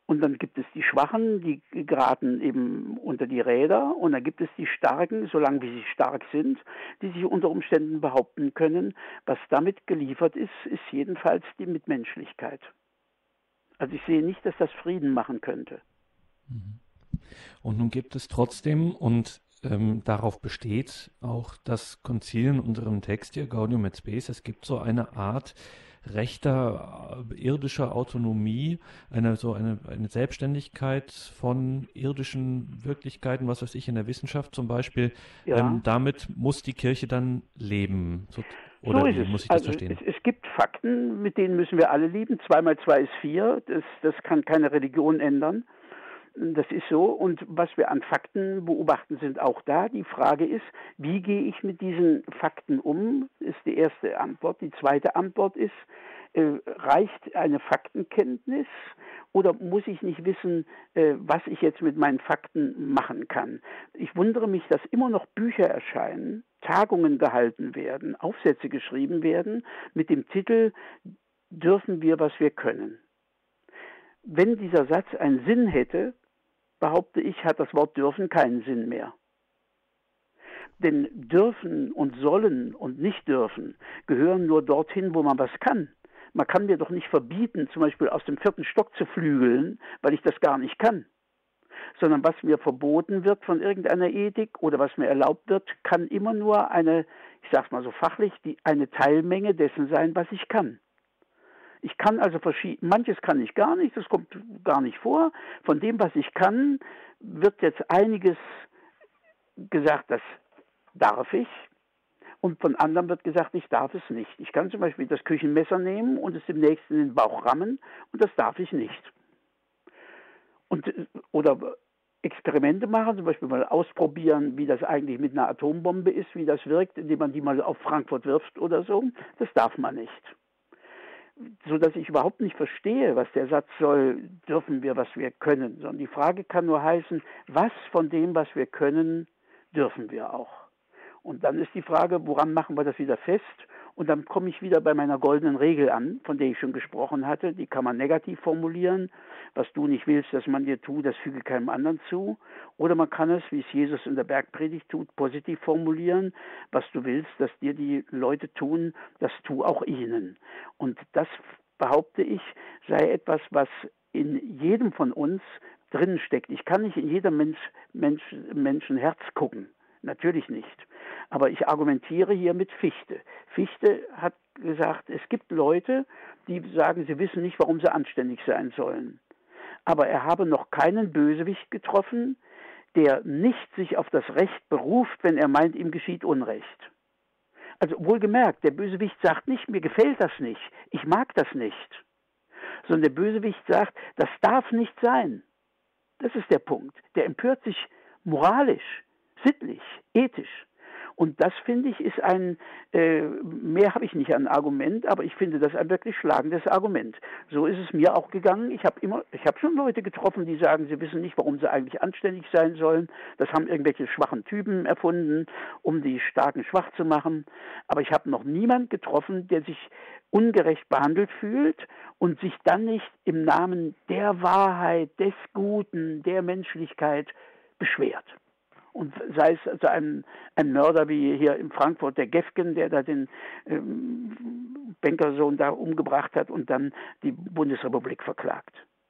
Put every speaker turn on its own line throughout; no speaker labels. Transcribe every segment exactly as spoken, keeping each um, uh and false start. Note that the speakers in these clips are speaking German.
Und dann gibt es die Schwachen, die geraten eben unter die Räder. Und dann gibt es die Starken, solange wie sie stark sind, die sich unter Umständen behaupten können. Was damit geliefert ist, ist jedenfalls die Mitmenschlichkeit. Also ich sehe nicht, dass das Frieden machen könnte.
Und nun gibt es trotzdem, und ähm, darauf besteht auch das Konzil in unserem Text hier, Gaudium et Spes, es gibt so eine Art rechter äh, irdischer Autonomie, eine so eine, eine Selbstständigkeit von irdischen Wirklichkeiten, was weiß ich, in der Wissenschaft zum Beispiel.
Ja.
Ähm, damit muss die Kirche dann leben. So, oder
so ist
wie
es.
muss ich das
Also
verstehen?
Es, es gibt Fakten, mit denen müssen wir alle leben. Zwei mal zwei ist vier. Das, das kann keine Religion ändern. Das ist so. Und was wir an Fakten beobachten, sind auch da. Die Frage ist, wie gehe ich mit diesen Fakten um, ist die erste Antwort. Die zweite Antwort ist, äh, reicht eine Faktenkenntnis oder muss ich nicht wissen, äh, was ich jetzt mit meinen Fakten machen kann? Ich wundere mich, dass immer noch Bücher erscheinen, Tagungen gehalten werden, Aufsätze geschrieben werden mit dem Titel "Dürfen wir, was wir können?" Wenn dieser Satz einen Sinn hätte, behaupte ich, hat das Wort dürfen keinen Sinn mehr. Denn dürfen und sollen und nicht dürfen gehören nur dorthin, wo man was kann. Man kann mir doch nicht verbieten, zum Beispiel aus dem vierten Stock zu flügeln, weil ich das gar nicht kann. Sondern was mir verboten wird von irgendeiner Ethik oder was mir erlaubt wird, kann immer nur eine, ich sage es mal so fachlich, die, eine Teilmenge dessen sein, was ich kann. Ich kann also verschieden, manches kann ich gar nicht, das kommt gar nicht vor. Von dem, was ich kann, wird jetzt einiges gesagt, das darf ich. Und von anderen wird gesagt, ich darf es nicht. Ich kann zum Beispiel das Küchenmesser nehmen und es dem Nächsten in den Bauch rammen und das darf ich nicht. Und, oder Experimente machen, zum Beispiel mal ausprobieren, wie das eigentlich mit einer Atombombe ist, wie das wirkt, indem man die mal auf Frankfurt wirft oder so, das darf man nicht. Sodass ich überhaupt nicht verstehe, was der Satz soll, dürfen wir, was wir können. Sondern die Frage kann nur heißen, was von dem, was wir können, dürfen wir auch. Und dann ist die Frage, woran machen wir das wieder fest? Und dann komme ich wieder bei meiner goldenen Regel an, von der ich schon gesprochen hatte. Die kann man negativ formulieren. Was du nicht willst, dass man dir tut, das füge keinem anderen zu. Oder man kann es, wie es Jesus in der Bergpredigt tut, positiv formulieren. Was du willst, dass dir die Leute tun, das tu auch ihnen. Und das, behaupte ich, sei etwas, was in jedem von uns drin steckt. Ich kann nicht in jedem Mensch, Mensch, Menschenherz gucken. Natürlich nicht. Aber ich argumentiere hier mit Fichte. Fichte hat gesagt, es gibt Leute, die sagen, sie wissen nicht, warum sie anständig sein sollen. Aber er habe noch keinen Bösewicht getroffen, der nicht sich auf das Recht beruft, wenn er meint, ihm geschieht Unrecht. Also wohlgemerkt, der Bösewicht sagt nicht, mir gefällt das nicht, ich mag das nicht. Sondern der Bösewicht sagt, das darf nicht sein. Das ist der Punkt. Der empört sich moralisch, sittlich, ethisch. Und das, finde ich, ist ein, äh, mehr habe ich nicht an Argument, aber ich finde das ein wirklich schlagendes Argument. So ist es mir auch gegangen. Ich habe immer, ich habe schon Leute getroffen, die sagen, sie wissen nicht, warum sie eigentlich anständig sein sollen. Das haben irgendwelche schwachen Typen erfunden, um die Starken schwach zu machen. Aber ich habe noch niemanden getroffen, der sich ungerecht behandelt fühlt und sich dann nicht im Namen der Wahrheit, des Guten, der Menschlichkeit beschwert. Und sei es also ein, ein Mörder wie hier in Frankfurt, der Gefgen, der da den ähm, Bankersohn da umgebracht hat und dann die Bundesrepublik verklagt.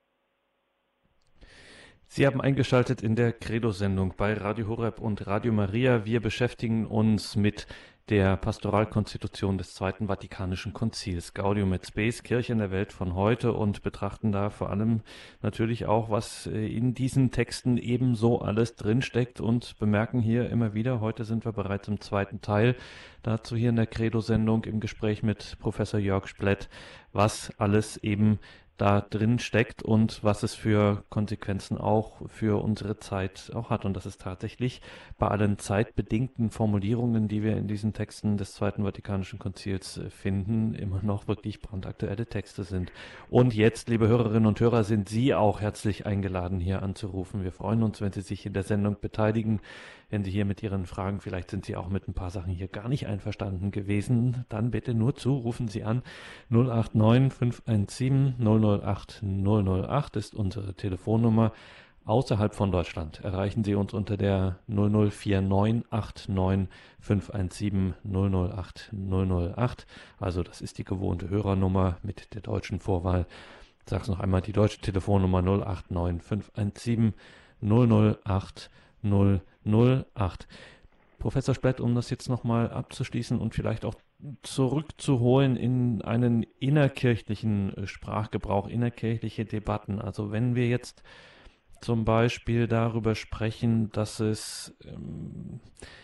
Sie haben eingeschaltet in der Credo-Sendung bei Radio Horeb und Radio Maria. Wir beschäftigen uns mit der Pastoralkonstitution des Zweiten Vatikanischen Konzils, Gaudium et Spes, Kirche in der Welt von heute, und betrachten da vor allem natürlich auch, was in diesen Texten ebenso alles drinsteckt, und bemerken hier immer wieder, heute sind wir bereits im zweiten Teil, dazu hier in der Credo-Sendung im Gespräch mit Professor Jörg Splett, was alles eben da drin steckt und was es für Konsequenzen auch für unsere Zeit auch hat. Und das ist tatsächlich bei allen zeitbedingten Formulierungen, die wir in diesen Texten des Zweiten Vatikanischen Konzils finden, immer noch wirklich brandaktuelle Texte sind. Und jetzt, liebe Hörerinnen und Hörer, sind Sie auch herzlich eingeladen, hier anzurufen. Wir freuen uns, wenn Sie sich in der Sendung beteiligen. wenn Sie hier mit Ihren Fragen, vielleicht sind Sie auch mit ein paar Sachen hier gar nicht einverstanden gewesen, dann bitte nur zu, rufen Sie an. null acht neun fünf eins sieben null null acht null null acht ist unsere Telefonnummer. Außerhalb von Deutschland erreichen Sie uns unter der null null vier neun acht neun fünf eins sieben null null acht null null acht. Also das ist die gewohnte Hörernummer mit der deutschen Vorwahl. Ich sage es noch einmal, die deutsche Telefonnummer null acht neun fünf eins sieben null null acht null null acht. Professor Splett, um das jetzt nochmal abzuschließen und vielleicht auch zurückzuholen in einen innerkirchlichen Sprachgebrauch, innerkirchliche Debatten. Also wenn wir jetzt zum Beispiel darüber sprechen, dass es ähm,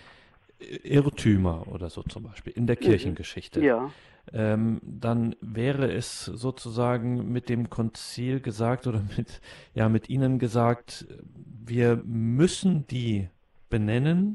Irrtümer oder so zum Beispiel in der Kirchengeschichte,
ja.
ähm, dann wäre es sozusagen mit dem Konzil gesagt oder mit, ja, mit Ihnen gesagt, wir müssen die benennen,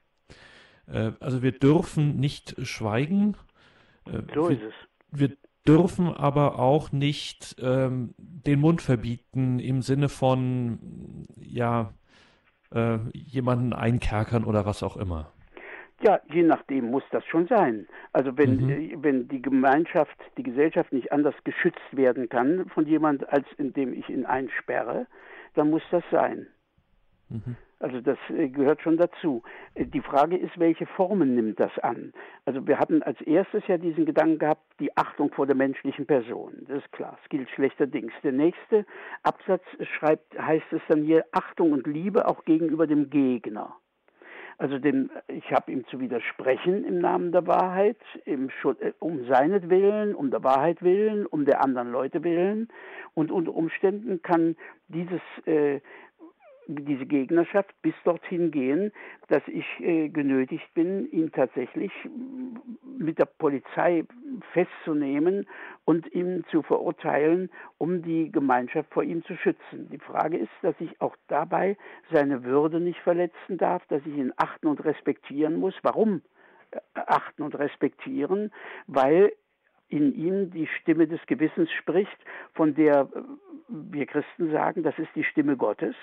äh, also wir dürfen nicht schweigen, äh,
So
wir,
ist es.
wir dürfen aber auch nicht ähm, den Mund verbieten im Sinne von, ja, äh, jemanden einkerkern oder was auch immer.
Ja, je nachdem muss das schon sein. Also wenn,
Mhm.
äh, wenn die Gemeinschaft, die Gesellschaft nicht anders geschützt werden kann von jemand, als indem ich ihn einsperre, dann muss das sein.
Mhm.
Also das äh, gehört schon dazu. Äh, Die Frage ist, welche Formen nimmt das an? Also wir hatten als erstes ja diesen Gedanken gehabt, die Achtung vor der menschlichen Person. Das ist klar, es gilt schlechterdings. Der nächste Absatz schreibt, heißt es dann hier, Achtung und Liebe auch gegenüber dem Gegner. Also dem, ich habe ihm zu widersprechen im Namen der Wahrheit, im Schutz, um seinetwillen, um der Wahrheit willen, um der anderen Leute willen. Und unter Umständen kann dieses äh, diese Gegnerschaft bis dorthin gehen, dass ich äh, genötigt bin, ihn tatsächlich mit der Polizei festzunehmen und ihn zu verurteilen, um die Gemeinschaft vor ihm zu schützen. Die Frage ist, dass ich auch dabei seine Würde nicht verletzen darf, dass ich ihn achten und respektieren muss. Warum achten und respektieren? Weil in ihm die Stimme des Gewissens spricht, von der wir Christen sagen, das ist die Stimme Gottes.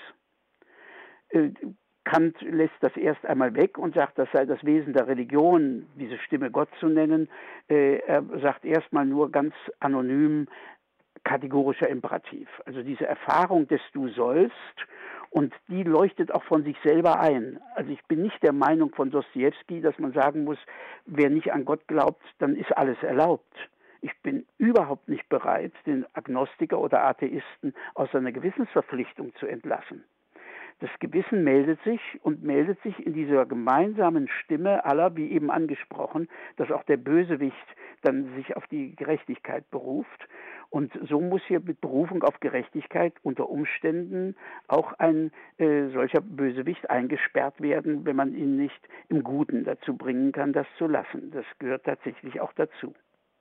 Kant lässt das erst einmal weg und sagt, das sei das Wesen der Religion, diese Stimme Gott zu nennen. Er sagt erstmal nur ganz anonym kategorischer Imperativ. Also diese Erfahrung des Du sollst, und die leuchtet auch von sich selber ein. Also ich bin nicht der Meinung von Dostojewski, dass man sagen muss, wer nicht an Gott glaubt, dann ist alles erlaubt. Ich bin überhaupt nicht bereit, den Agnostiker oder Atheisten aus seiner Gewissensverpflichtung zu entlassen. Das Gewissen meldet sich und meldet sich in dieser gemeinsamen Stimme aller, wie eben angesprochen, dass auch der Bösewicht dann sich auf die Gerechtigkeit beruft. Und so muss hier mit Berufung auf Gerechtigkeit unter Umständen auch ein äh, solcher Bösewicht eingesperrt werden, wenn man ihn nicht im Guten dazu bringen kann, das zu lassen. Das gehört tatsächlich auch dazu,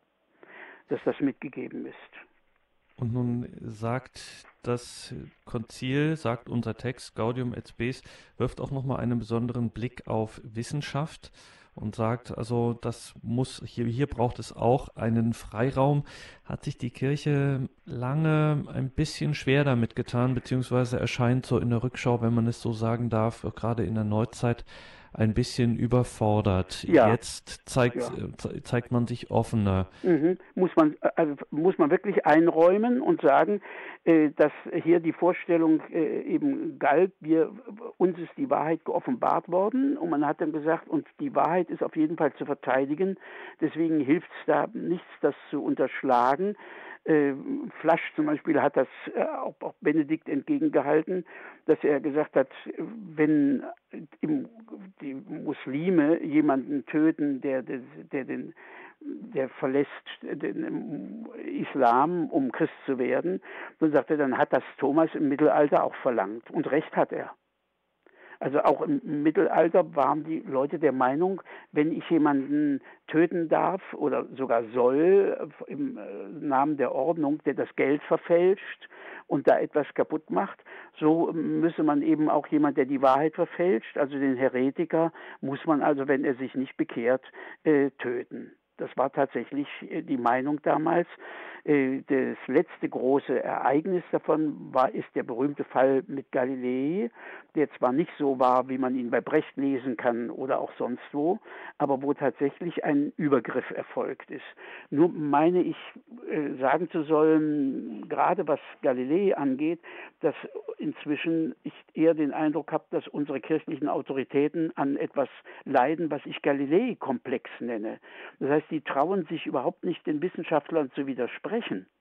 dass das mitgegeben ist.
Und nun sagt das Konzil, sagt unser Text, Gaudium et Spes, wirft auch nochmal einen besonderen Blick auf Wissenschaft und sagt, also das muss, hier, hier braucht es auch einen Freiraum. Hat sich die Kirche lange ein bisschen schwer damit getan, beziehungsweise erscheint so in der Rückschau, wenn man es so sagen darf, gerade in der Neuzeit, ein bisschen überfordert.
Ja.
Jetzt zeigt,
Ja.
zeigt man sich offener.
Mhm. Muss man, also muss man wirklich einräumen und sagen, äh, dass hier die Vorstellung äh, eben galt, wir, uns ist die Wahrheit geoffenbart worden, und man hat dann gesagt, und die Wahrheit ist auf jeden Fall zu verteidigen, deswegen hilft es da nichts, das zu unterschlagen. Äh, Flasch zum Beispiel hat das äh, auch, auch Benedikt entgegengehalten, dass er gesagt hat, wenn im, die Muslime jemanden töten, der, der, der, den, der verlässt den Islam, um Christ zu werden, dann sagt er, dann hat das Thomas im Mittelalter auch verlangt. Und Recht hat er. Also auch im Mittelalter waren die Leute der Meinung, wenn ich jemanden töten darf oder sogar soll im Namen der Ordnung, der das Geld verfälscht und da etwas kaputt macht, so müsse man eben auch jemand, der die Wahrheit verfälscht, also den Heretiker, muss man also, wenn er sich nicht bekehrt, äh, töten. das war tatsächlich die Meinung damals. Das letzte große Ereignis davon war, ist der berühmte Fall mit Galilei, der zwar nicht so war, wie man ihn bei Brecht lesen kann oder auch sonst wo, aber wo tatsächlich ein Übergriff erfolgt ist. Nur meine ich äh, sagen zu sollen, gerade was Galilei angeht, dass inzwischen ich eher den Eindruck habe, dass unsere kirchlichen Autoritäten an etwas leiden, was ich Galilei-Komplex nenne. Das heißt, die trauen sich überhaupt nicht, den Wissenschaftlern zu widersprechen.